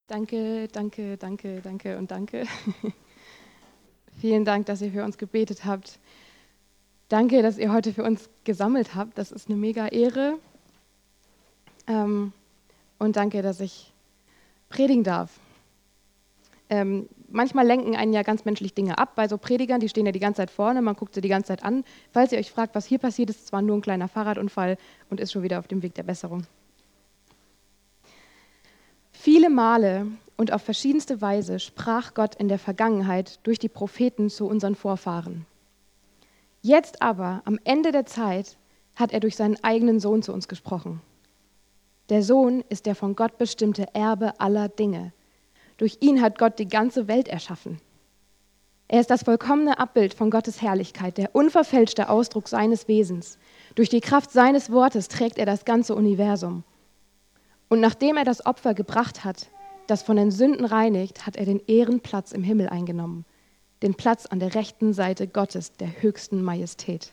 Danke, danke, danke, danke und danke. Vielen Dank, dass ihr für uns gebetet habt. Danke, dass ihr heute für uns gesammelt habt. Das ist eine mega Ehre. Und danke, dass ich predigen darf. Manchmal lenken einen ja ganz menschlich Dinge ab. Bei so Predigern, die stehen ja die ganze Zeit vorne, man guckt sie die ganze Zeit an. Falls ihr euch fragt, was hier passiert ist, es war nur ein kleiner Fahrradunfall und ist schon wieder auf dem Weg der Besserung. Viele Male und auf verschiedenste Weise sprach Gott in der Vergangenheit durch die Propheten zu unseren Vorfahren. Jetzt aber, am Ende der Zeit, hat er durch seinen eigenen Sohn zu uns gesprochen. Der Sohn ist der von Gott bestimmte Erbe aller Dinge. Durch ihn hat Gott die ganze Welt erschaffen. Er ist das vollkommene Abbild von Gottes Herrlichkeit, der unverfälschte Ausdruck seines Wesens. Durch die Kraft seines Wortes trägt er das ganze Universum. Und nachdem er das Opfer gebracht hat, das von den Sünden reinigt, hat er den Ehrenplatz im Himmel eingenommen, den Platz an der rechten Seite Gottes, der höchsten Majestät.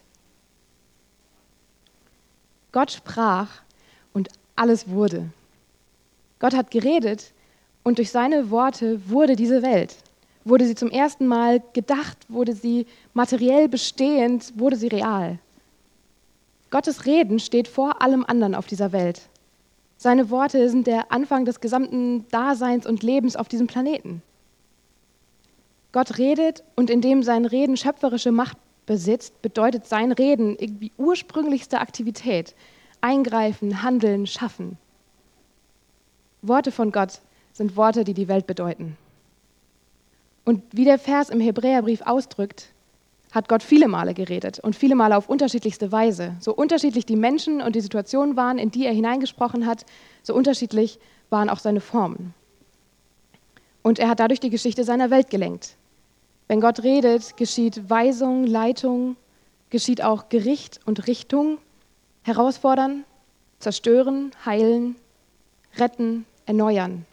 Gott sprach und alles wurde. Gott hat geredet und durch seine Worte wurde diese Welt. Wurde sie zum ersten Mal gedacht, wurde sie materiell bestehend, wurde sie real. Gottes Reden steht vor allem anderen auf dieser Welt. Seine Worte sind der Anfang des gesamten Daseins und Lebens auf diesem Planeten. Gott redet und indem sein Reden schöpferische Macht besitzt, bedeutet sein Reden irgendwie ursprünglichste Aktivität. Eingreifen, handeln, schaffen. Worte von Gott sind Worte, die die Welt bedeuten. Und wie der Vers im Hebräerbrief ausdrückt, hat Gott viele Male geredet und viele Male auf unterschiedlichste Weise. So unterschiedlich die Menschen und die Situationen waren, in die er hineingesprochen hat, so unterschiedlich waren auch seine Formen. Und er hat dadurch die Geschichte seiner Welt gelenkt. Wenn Gott redet, geschieht Weisung, Leitung, geschieht auch Gericht und Richtung, herausfordern, zerstören, heilen, retten, erneuern.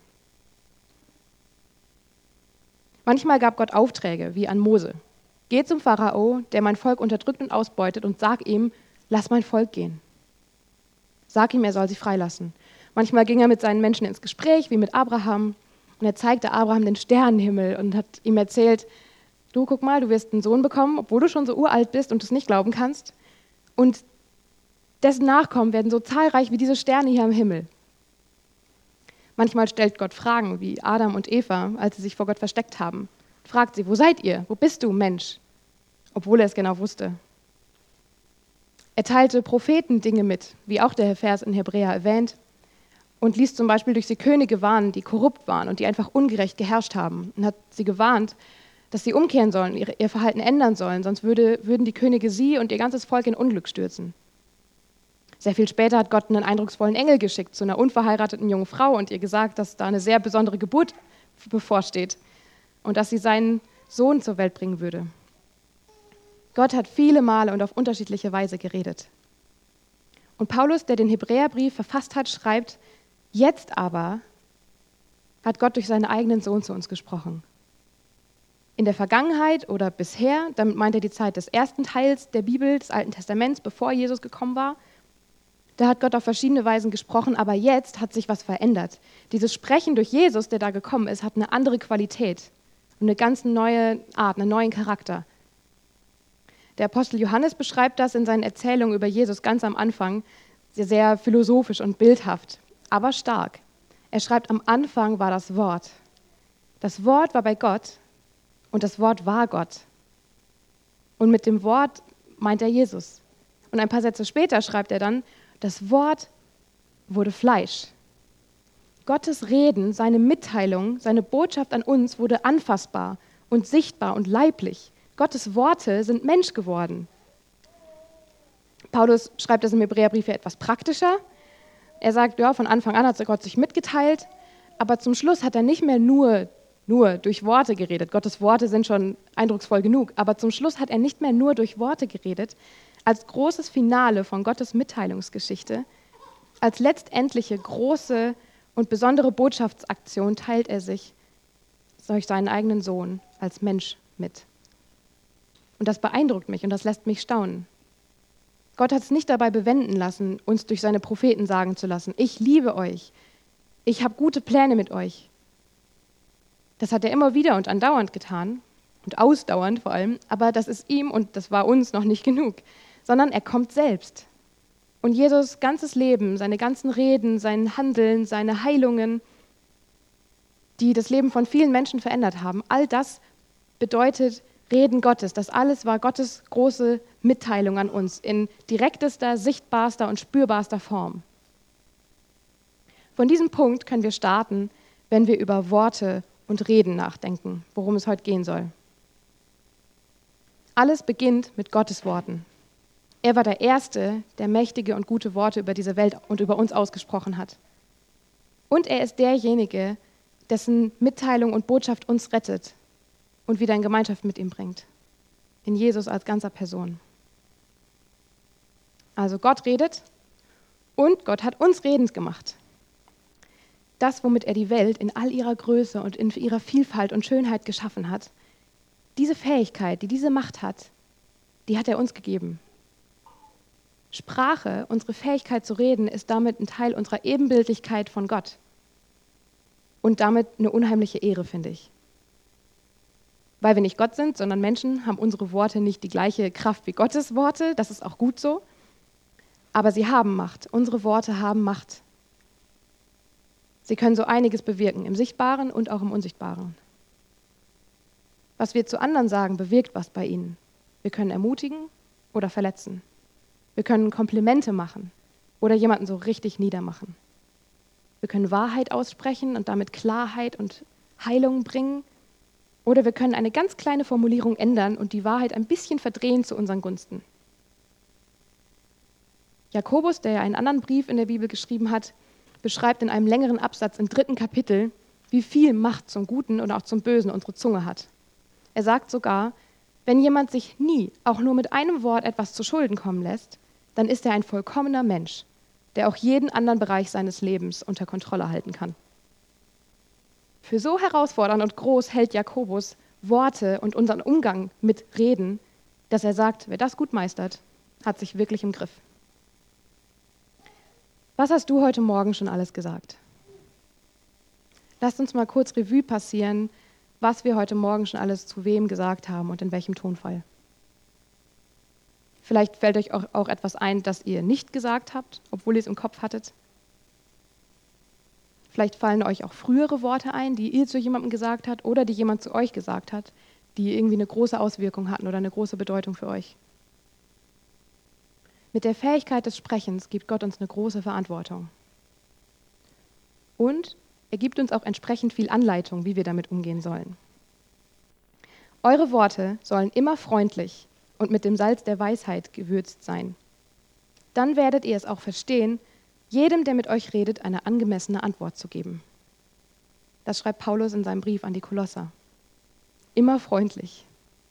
Manchmal gab Gott Aufträge, wie an Mose. Geh zum Pharao, der mein Volk unterdrückt und ausbeutet, und sag ihm, lass mein Volk gehen. Sag ihm, er soll sie freilassen. Manchmal ging er mit seinen Menschen ins Gespräch, wie mit Abraham, und er zeigte Abraham den Sternenhimmel und hat ihm erzählt, du, guck mal, du wirst einen Sohn bekommen, obwohl du schon so uralt bist und es nicht glauben kannst. Und dessen Nachkommen werden so zahlreich wie diese Sterne hier am Himmel. Manchmal stellt Gott Fragen, wie Adam und Eva, als sie sich vor Gott versteckt haben. Fragt sie, wo seid ihr? Wo bist du, Mensch? Obwohl er es genau wusste. Er teilte Propheten Dinge mit, wie auch der Vers in Hebräer erwähnt, und ließ zum Beispiel durch sie Könige warnen, die korrupt waren und die einfach ungerecht geherrscht haben, und hat sie gewarnt, dass sie umkehren sollen, ihr Verhalten ändern sollen, sonst würden die Könige sie und ihr ganzes Volk in Unglück stürzen. Sehr viel später hat Gott einen eindrucksvollen Engel geschickt zu einer unverheirateten jungen Frau und ihr gesagt, dass da eine sehr besondere Geburt bevorsteht und dass sie seinen Sohn zur Welt bringen würde. Gott hat viele Male und auf unterschiedliche Weise geredet. Und Paulus, der den Hebräerbrief verfasst hat, schreibt, jetzt aber hat Gott durch seinen eigenen Sohn zu uns gesprochen. In der Vergangenheit oder bisher, damit meint er die Zeit des ersten Teils der Bibel, des Alten Testaments, bevor Jesus gekommen war, da hat Gott auf verschiedene Weisen gesprochen, aber jetzt hat sich was verändert. Dieses Sprechen durch Jesus, der da gekommen ist, hat eine andere Qualität und eine ganz neue Art, einen neuen Charakter. Der Apostel Johannes beschreibt das in seinen Erzählungen über Jesus ganz am Anfang sehr, sehr philosophisch und bildhaft, aber stark. Er schreibt, am Anfang war das Wort. Das Wort war bei Gott und das Wort war Gott. Und mit dem Wort meint er Jesus. Und ein paar Sätze später schreibt er dann, das Wort wurde Fleisch. Gottes Reden, seine Mitteilung, seine Botschaft an uns wurde anfassbar und sichtbar und leiblich. Gottes Worte sind Mensch geworden. Paulus schreibt das im Hebräerbrief ja etwas praktischer. Er sagt, ja, von Anfang an hat Gott sich mitgeteilt, aber zum Schluss hat er nicht mehr nur durch Worte geredet. Gottes Worte sind schon eindrucksvoll genug, aber zum Schluss hat er nicht mehr nur durch Worte geredet. Als großes Finale von Gottes Mitteilungsgeschichte, als letztendliche große und besondere Botschaftsaktion teilt er sich durch seinen eigenen Sohn als Mensch mit. Und das beeindruckt mich und das lässt mich staunen. Gott hat es nicht dabei bewenden lassen, uns durch seine Propheten sagen zu lassen, ich liebe euch, ich habe gute Pläne mit euch. Das hat er immer wieder und andauernd getan und ausdauernd vor allem, aber das ist ihm und das war uns noch nicht genug, sondern er kommt selbst. Und Jesus' ganzes Leben, seine ganzen Reden, sein Handeln, seine Heilungen, die das Leben von vielen Menschen verändert haben, all das bedeutet Reden Gottes. Das alles war Gottes große Mitteilung an uns in direktester, sichtbarster und spürbarster Form. Von diesem Punkt können wir starten, wenn wir über Worte und Reden nachdenken, worum es heute gehen soll. Alles beginnt mit Gottes Worten. Er war der Erste, der mächtige und gute Worte über diese Welt und über uns ausgesprochen hat. Und er ist derjenige, dessen Mitteilung und Botschaft uns rettet und wieder in Gemeinschaft mit ihm bringt. In Jesus als ganzer Person. Also Gott redet und Gott hat uns redend gemacht. Das, womit er die Welt in all ihrer Größe und in ihrer Vielfalt und Schönheit geschaffen hat, diese Fähigkeit, die diese Macht hat, die hat er uns gegeben. Sprache, unsere Fähigkeit zu reden, ist damit ein Teil unserer Ebenbildlichkeit von Gott. Und damit eine unheimliche Ehre, finde ich. Weil wir nicht Gott sind, sondern Menschen, haben unsere Worte nicht die gleiche Kraft wie Gottes Worte. Das ist auch gut so. Aber sie haben Macht. Unsere Worte haben Macht. Sie können so einiges bewirken, im Sichtbaren und auch im Unsichtbaren. Was wir zu anderen sagen, bewirkt was bei ihnen. Wir können ermutigen oder verletzen. Wir können Komplimente machen oder jemanden so richtig niedermachen. Wir können Wahrheit aussprechen und damit Klarheit und Heilung bringen. Oder wir können eine ganz kleine Formulierung ändern und die Wahrheit ein bisschen verdrehen zu unseren Gunsten. Jakobus, der ja einen anderen Brief in der Bibel geschrieben hat, beschreibt in einem längeren Absatz im 3. Kapitel, wie viel Macht zum Guten und auch zum Bösen unsere Zunge hat. Er sagt sogar, wenn jemand sich nie, auch nur mit einem Wort etwas zu Schulden kommen lässt, dann ist er ein vollkommener Mensch, der auch jeden anderen Bereich seines Lebens unter Kontrolle halten kann. Für so herausfordernd und groß hält Jakobus Worte und unseren Umgang mit Reden, dass er sagt, wer das gut meistert, hat sich wirklich im Griff. Was hast du heute Morgen schon alles gesagt? Lasst uns mal kurz Revue passieren, was wir heute Morgen schon alles zu wem gesagt haben und in welchem Tonfall. Vielleicht fällt euch auch etwas ein, das ihr nicht gesagt habt, obwohl ihr es im Kopf hattet. Vielleicht fallen euch auch frühere Worte ein, die ihr zu jemandem gesagt habt oder die jemand zu euch gesagt hat, die irgendwie eine große Auswirkung hatten oder eine große Bedeutung für euch. Mit der Fähigkeit des Sprechens gibt Gott uns eine große Verantwortung. Und er gibt uns auch entsprechend viel Anleitung, wie wir damit umgehen sollen. Eure Worte sollen immer freundlich und mit dem Salz der Weisheit gewürzt sein. Dann werdet ihr es auch verstehen, jedem, der mit euch redet, eine angemessene Antwort zu geben. Das schreibt Paulus in seinem Brief an die Kolosser. Immer freundlich.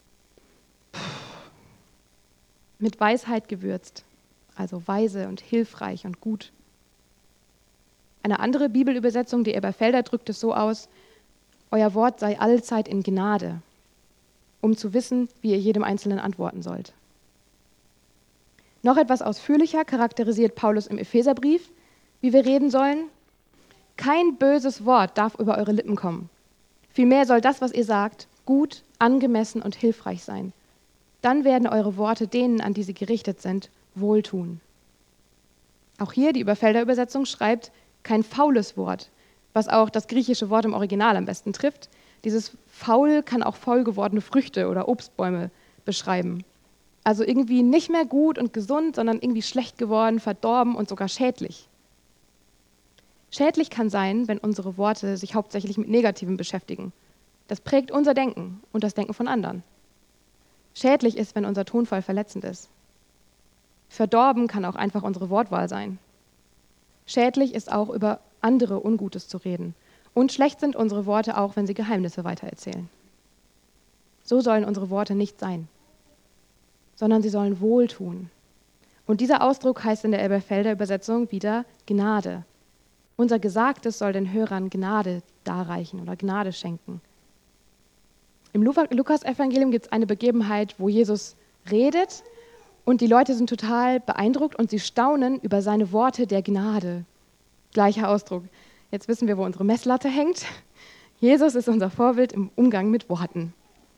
Mit Weisheit gewürzt, also weise und hilfreich und gut. Eine andere Bibelübersetzung, die Elberfelder, drückt es so aus: Euer Wort sei allzeit in Gnade, um zu wissen, wie ihr jedem Einzelnen antworten sollt. Noch etwas ausführlicher charakterisiert Paulus im Epheserbrief, wie wir reden sollen. Kein böses Wort darf über eure Lippen kommen. Vielmehr soll das, was ihr sagt, gut, angemessen und hilfreich sein. Dann werden eure Worte denen, an die sie gerichtet sind, wohltun. Auch hier die Elberfelder Übersetzung schreibt, kein faules Wort, was auch das griechische Wort im Original am besten trifft. Dieses faul kann auch faul gewordene Früchte oder Obstbäume beschreiben. Also irgendwie nicht mehr gut und gesund, sondern irgendwie schlecht geworden, verdorben und sogar schädlich. Schädlich kann sein, wenn unsere Worte sich hauptsächlich mit Negativem beschäftigen. Das prägt unser Denken und das Denken von anderen. Schädlich ist, wenn unser Tonfall verletzend ist. Verdorben kann auch einfach unsere Wortwahl sein. Schädlich ist auch, über andere Ungutes zu reden. Und schlecht sind unsere Worte auch, wenn sie Geheimnisse weitererzählen. So sollen unsere Worte nicht sein, sondern sie sollen wohltun. Und dieser Ausdruck heißt in der Elberfelder Übersetzung wieder Gnade. Unser Gesagtes soll den Hörern Gnade darreichen oder Gnade schenken. Im Lukas-Evangelium gibt es eine Begebenheit, wo Jesus redet und die Leute sind total beeindruckt und sie staunen über seine Worte der Gnade. Gleicher Ausdruck. Jetzt wissen wir, wo unsere Messlatte hängt. Jesus ist unser Vorbild im Umgang mit Worten.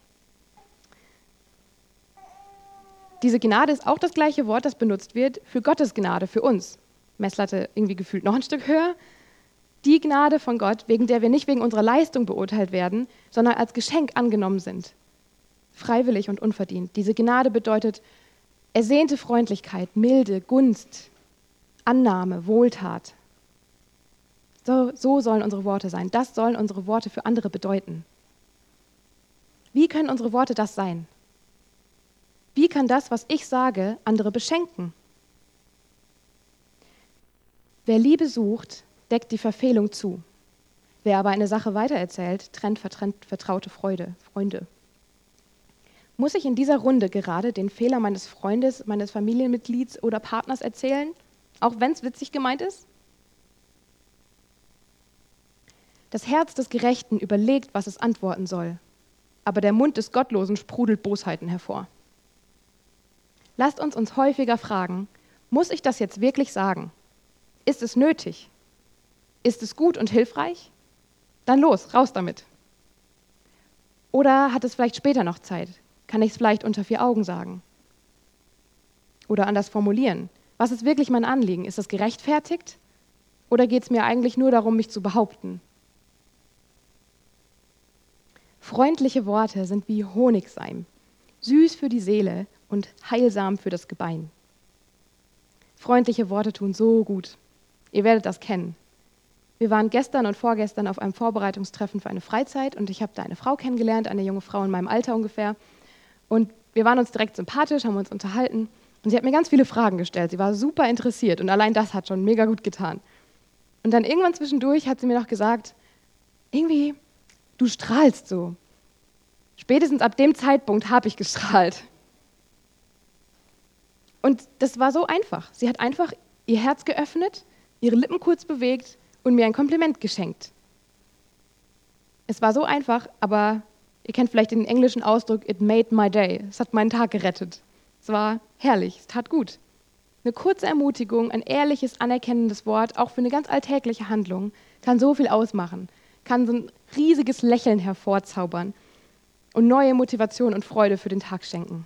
Diese Gnade ist auch das gleiche Wort, das benutzt wird für Gottes Gnade, für uns. Messlatte irgendwie gefühlt noch ein Stück höher. Die Gnade von Gott, wegen der wir nicht wegen unserer Leistung beurteilt werden, sondern als Geschenk angenommen sind. Freiwillig und unverdient. Diese Gnade bedeutet ersehnte Freundlichkeit, Milde, Gunst, Annahme, Wohltat. So sollen unsere Worte sein. Das sollen unsere Worte für andere bedeuten. Wie können unsere Worte das sein? Wie kann das, was ich sage, andere beschenken? Wer Liebe sucht, deckt die Verfehlung zu. Wer aber eine Sache weitererzählt, trennt vertraute Freunde. Muss ich in dieser Runde gerade den Fehler meines Freundes, meines Familienmitglieds oder Partners erzählen, auch wenn es witzig gemeint ist? Das Herz des Gerechten überlegt, was es antworten soll, aber der Mund des Gottlosen sprudelt Bosheiten hervor. Lasst uns häufiger fragen, muss ich das jetzt wirklich sagen? Ist es nötig? Ist es gut und hilfreich? Dann los, raus damit. Oder hat es vielleicht später noch Zeit? Kann ich es vielleicht unter 4 Augen sagen? Oder anders formulieren. Was ist wirklich mein Anliegen? Ist das gerechtfertigt? Oder geht es mir eigentlich nur darum, mich zu behaupten? Freundliche Worte sind wie Honigseim, süß für die Seele und heilsam für das Gebein. Freundliche Worte tun so gut. Ihr werdet das kennen. Wir waren gestern und vorgestern auf einem Vorbereitungstreffen für eine Freizeit und ich habe da eine Frau kennengelernt, eine junge Frau in meinem Alter ungefähr. Und wir waren uns direkt sympathisch, haben uns unterhalten und sie hat mir ganz viele Fragen gestellt. Sie war super interessiert und allein das hat schon mega gut getan. Und dann irgendwann zwischendurch hat sie mir noch gesagt, irgendwie, du strahlst so. Spätestens ab dem Zeitpunkt habe ich gestrahlt. Und das war so einfach. Sie hat einfach ihr Herz geöffnet, ihre Lippen kurz bewegt und mir ein Kompliment geschenkt. Es war so einfach, aber ihr kennt vielleicht den englischen Ausdruck, it made my day. Es hat meinen Tag gerettet. Es war herrlich, es tat gut. Eine kurze Ermutigung, ein ehrliches, anerkennendes Wort, auch für eine ganz alltägliche Handlung, kann so viel ausmachen, kann so ein riesiges Lächeln hervorzaubern und neue Motivation und Freude für den Tag schenken.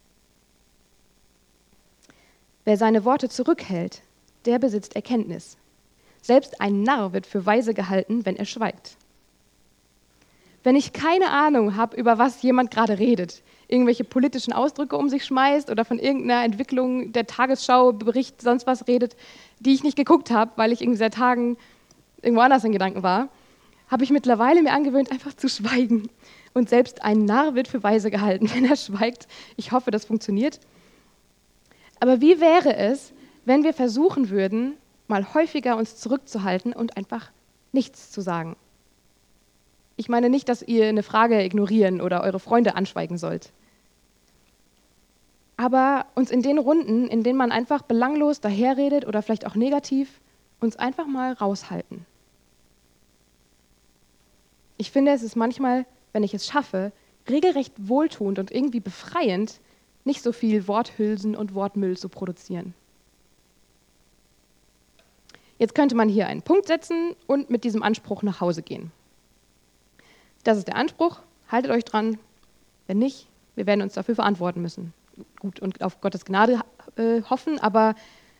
Wer seine Worte zurückhält, der besitzt Erkenntnis. Selbst ein Narr wird für weise gehalten, wenn er schweigt. Wenn ich keine Ahnung habe, über was jemand gerade redet, irgendwelche politischen Ausdrücke um sich schmeißt oder von irgendeiner Entwicklung der Tagesschau, Bericht, sonst was redet, die ich nicht geguckt habe, weil ich irgendwie seit Tagen irgendwo anders in Gedanken war, habe ich mittlerweile mir angewöhnt, einfach zu schweigen. Und selbst ein Narr wird für weise gehalten, wenn er schweigt. Ich hoffe, das funktioniert. Aber wie wäre es, wenn wir versuchen würden, mal häufiger uns zurückzuhalten und einfach nichts zu sagen? Ich meine nicht, dass ihr eine Frage ignorieren oder eure Freunde anschweigen sollt. Aber uns in den Runden, in denen man einfach belanglos daherredet oder vielleicht auch negativ, uns einfach mal raushalten. Ich finde, es ist manchmal, wenn ich es schaffe, regelrecht wohltuend und irgendwie befreiend, nicht so viel Worthülsen und Wortmüll zu produzieren. Jetzt könnte man hier einen Punkt setzen und mit diesem Anspruch nach Hause gehen. Das ist der Anspruch, haltet euch dran. Wenn nicht, wir werden uns dafür verantworten müssen. Gut, und auf Gottes Gnade hoffen, aber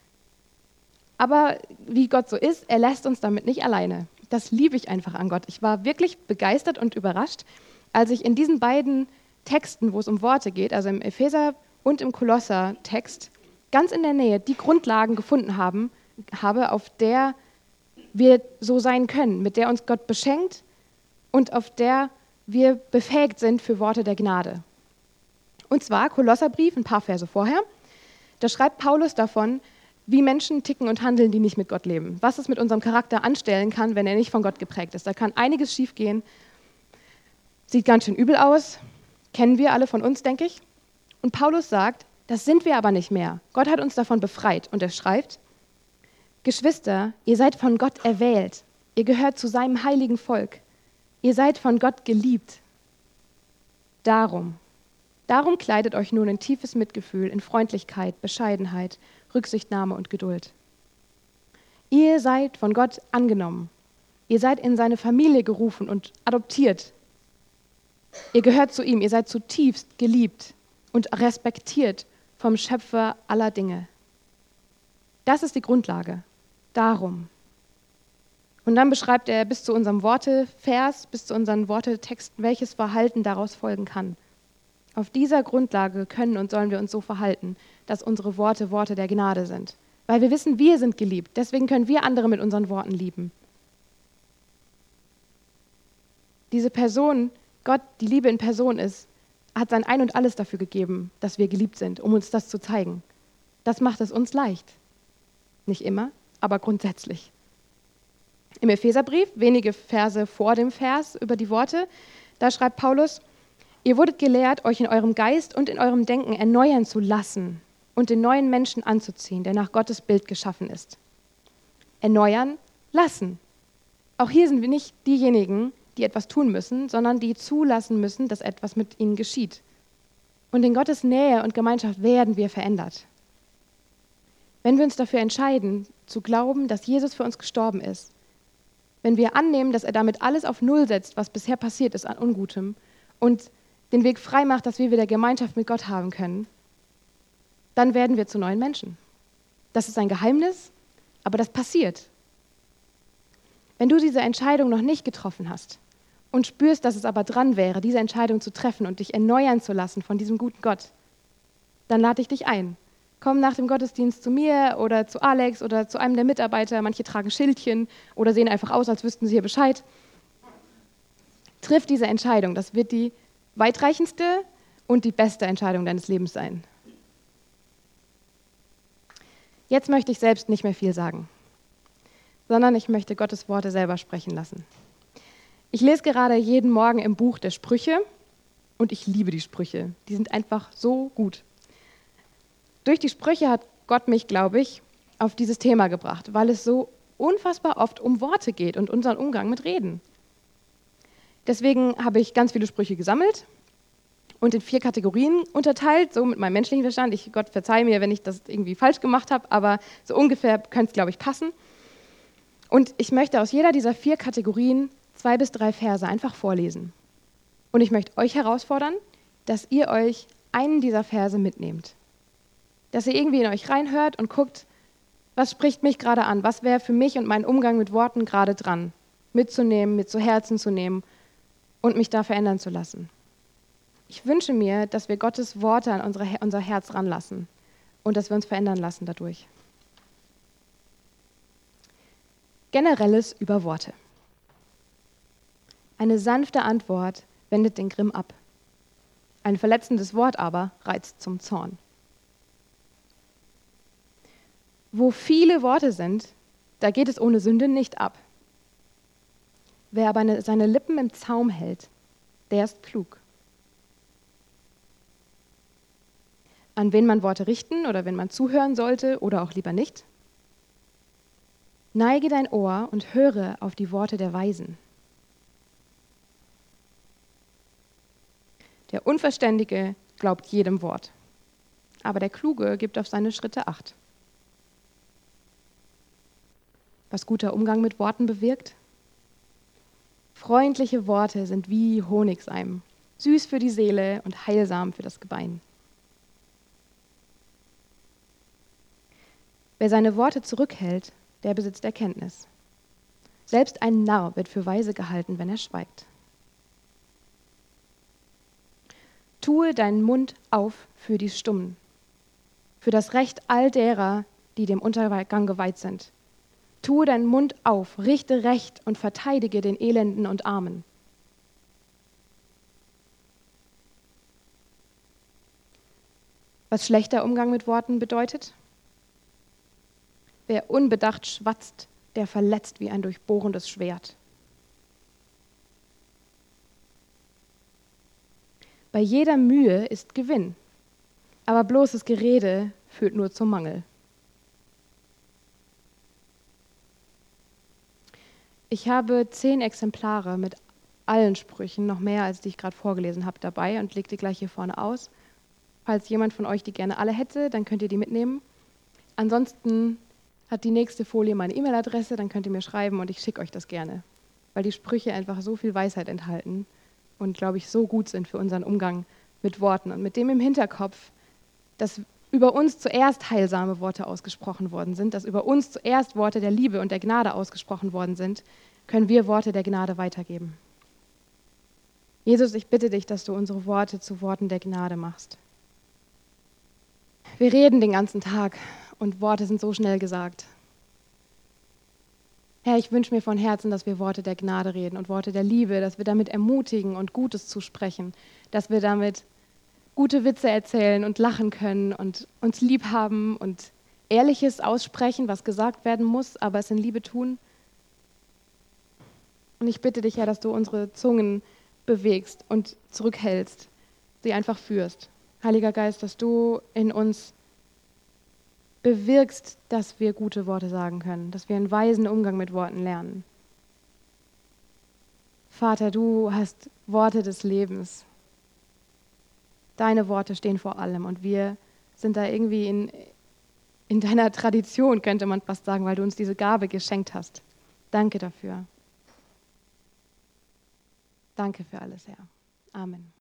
wie Gott so ist, er lässt uns damit nicht alleine. Das liebe ich einfach an Gott. Ich war wirklich begeistert und überrascht, als ich in diesen beiden Texten, wo es um Worte geht, also im Epheser- und im Kolosser-Text, ganz in der Nähe die Grundlagen gefunden habe, auf der wir so sein können, mit der uns Gott beschenkt und auf der wir befähigt sind für Worte der Gnade. Und zwar Kolosserbrief, ein paar Verse vorher, da schreibt Paulus davon, wie Menschen ticken und handeln, die nicht mit Gott leben. Was es mit unserem Charakter anstellen kann, wenn er nicht von Gott geprägt ist. Da kann einiges schiefgehen. Sieht ganz schön übel aus. Kennen wir alle von uns, denke ich. Und Paulus sagt, das sind wir aber nicht mehr. Gott hat uns davon befreit. Und er schreibt, Geschwister, ihr seid von Gott erwählt. Ihr gehört zu seinem heiligen Volk. Ihr seid von Gott geliebt. Darum kleidet euch nun in tiefes Mitgefühl, in Freundlichkeit, Bescheidenheit, Rücksichtnahme und Geduld. Ihr seid von Gott angenommen. Ihr seid in seine Familie gerufen und adoptiert. Ihr gehört zu ihm, ihr seid zutiefst geliebt und respektiert vom Schöpfer aller Dinge. Das ist die Grundlage. Darum. Und dann beschreibt er bis zu unserem Wortevers, bis zu unseren Wortetexten, welches Verhalten daraus folgen kann. Auf dieser Grundlage können und sollen wir uns so verhalten, dass unsere Worte Worte der Gnade sind. Weil wir wissen, wir sind geliebt. Deswegen können wir andere mit unseren Worten lieben. Diese Person, Gott, die Liebe in Person ist, hat sein Ein und Alles dafür gegeben, dass wir geliebt sind, um uns das zu zeigen. Das macht es uns leicht. Nicht immer, aber grundsätzlich. Im Epheserbrief, wenige Verse vor dem Vers über die Worte, da schreibt Paulus: Ihr wurdet gelehrt, euch in eurem Geist und in eurem Denken erneuern zu lassen und den neuen Menschen anzuziehen, der nach Gottes Bild geschaffen ist. Erneuern lassen. Auch hier sind wir nicht diejenigen, die etwas tun müssen, sondern die zulassen müssen, dass etwas mit ihnen geschieht. Und in Gottes Nähe und Gemeinschaft werden wir verändert. Wenn wir uns dafür entscheiden, zu glauben, dass Jesus für uns gestorben ist, wenn wir annehmen, dass er damit alles auf Null setzt, was bisher passiert ist an Ungutem, und den Weg frei macht, dass wir wieder Gemeinschaft mit Gott haben können, dann werden wir zu neuen Menschen. Das ist ein Geheimnis, aber das passiert. Wenn du diese Entscheidung noch nicht getroffen hast und spürst, dass es aber dran wäre, diese Entscheidung zu treffen und dich erneuern zu lassen von diesem guten Gott, dann lade ich dich ein. Komm nach dem Gottesdienst zu mir oder zu Alex oder zu einem der Mitarbeiter. Manche tragen Schildchen oder sehen einfach aus, als wüssten sie hier Bescheid. Triff diese Entscheidung. Das wird die weitreichendste und die beste Entscheidung deines Lebens sein. Jetzt möchte ich selbst nicht mehr viel sagen, sondern ich möchte Gottes Worte selber sprechen lassen. Ich lese gerade jeden Morgen im Buch der Sprüche und ich liebe die Sprüche. Die sind einfach so gut. Durch die Sprüche hat Gott mich, glaube ich, auf dieses Thema gebracht, weil es so unfassbar oft um Worte geht und unseren Umgang mit Reden. Deswegen habe ich ganz viele Sprüche gesammelt und in 4 Kategorien unterteilt, so mit meinem menschlichen Verstand. Gott verzeih mir, wenn ich das irgendwie falsch gemacht habe, aber so ungefähr könnte es, glaube ich, passen. Und ich möchte aus jeder dieser 4 Kategorien 2 bis 3 Verse einfach vorlesen. Und ich möchte euch herausfordern, dass ihr euch einen dieser Verse mitnehmt. Dass ihr irgendwie in euch reinhört und guckt, was spricht mich gerade an? Was wäre für mich und meinen Umgang mit Worten gerade dran? Mitzunehmen, mit zu Herzen zu nehmen und mich da verändern zu lassen. Ich wünsche mir, dass wir Gottes Worte an unser Herz ranlassen und dass wir uns verändern lassen dadurch. Generelles über Worte. Eine sanfte Antwort wendet den Grimm ab. Ein verletzendes Wort aber reizt zum Zorn. Wo viele Worte sind, da geht es ohne Sünde nicht ab. Wer aber seine Lippen im Zaum hält, der ist klug. An wen man Worte richten oder wenn man zuhören sollte oder auch lieber nicht? Neige dein Ohr und höre auf die Worte der Weisen. Der Unverständige glaubt jedem Wort, aber der Kluge gibt auf seine Schritte Acht. Was guter Umgang mit Worten bewirkt? Freundliche Worte sind wie Honigseim, süß für die Seele und heilsam für das Gebein. Wer seine Worte zurückhält, der besitzt Erkenntnis. Selbst ein Narr wird für weise gehalten, wenn er schweigt. Tue deinen Mund auf für die Stummen, für das Recht all derer, die dem Untergang geweiht sind. Tue deinen Mund auf, richte Recht und verteidige den Elenden und Armen. Was schlechter Umgang mit Worten bedeutet? Wer unbedacht schwatzt, der verletzt wie ein durchbohrendes Schwert. Bei jeder Mühe ist Gewinn, aber bloßes Gerede führt nur zum Mangel. Ich habe 10 Exemplare mit allen Sprüchen, noch mehr als die ich gerade vorgelesen habe, dabei und lege die gleich hier vorne aus. Falls jemand von euch die gerne alle hätte, dann könnt ihr die mitnehmen. Ansonsten hat die nächste Folie meine E-Mail-Adresse, dann könnt ihr mir schreiben und ich schicke euch das gerne. weil die Sprüche einfach so viel Weisheit enthalten und, glaube ich, so gut sind für unseren Umgang mit Worten. Und mit dem im Hinterkopf, dass über uns zuerst heilsame Worte ausgesprochen worden sind, dass über uns zuerst Worte der Liebe und der Gnade ausgesprochen worden sind, können wir Worte der Gnade weitergeben. Jesus, ich bitte dich, dass du unsere Worte zu Worten der Gnade machst. Wir reden den ganzen Tag und Worte sind so schnell gesagt. Herr, ich wünsche mir von Herzen, dass wir Worte der Gnade reden und Worte der Liebe, dass wir damit ermutigen und Gutes zusprechen, dass wir damit gute Witze erzählen und lachen können und uns lieb haben und Ehrliches aussprechen, was gesagt werden muss, aber es in Liebe tun. Und ich bitte dich, Herr, dass du unsere Zungen bewegst und zurückhältst, sie einfach führst. Heiliger Geist, dass du in uns bewirkst, dass wir gute Worte sagen können, dass wir einen weisen Umgang mit Worten lernen. Vater, du hast Worte des Lebens. Deine Worte stehen vor allem und wir sind da irgendwie in deiner Tradition, könnte man fast sagen, weil du uns diese Gabe geschenkt hast. Danke dafür. Danke für alles, Herr. Amen.